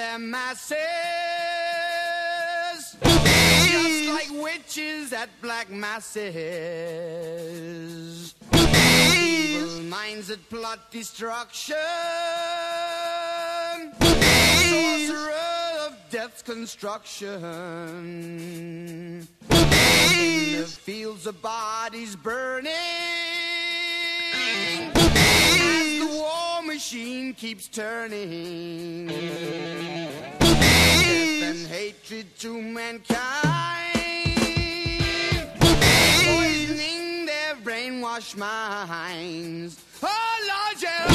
their masses, just like witches at black masses. Evil minds that plot destruction, sorcerer of death's construction. In the fields of bodies burning, as the war machine keeps turning. Death and hatred to mankind, poisoning their brainwashed minds. Oh Lord, yeah.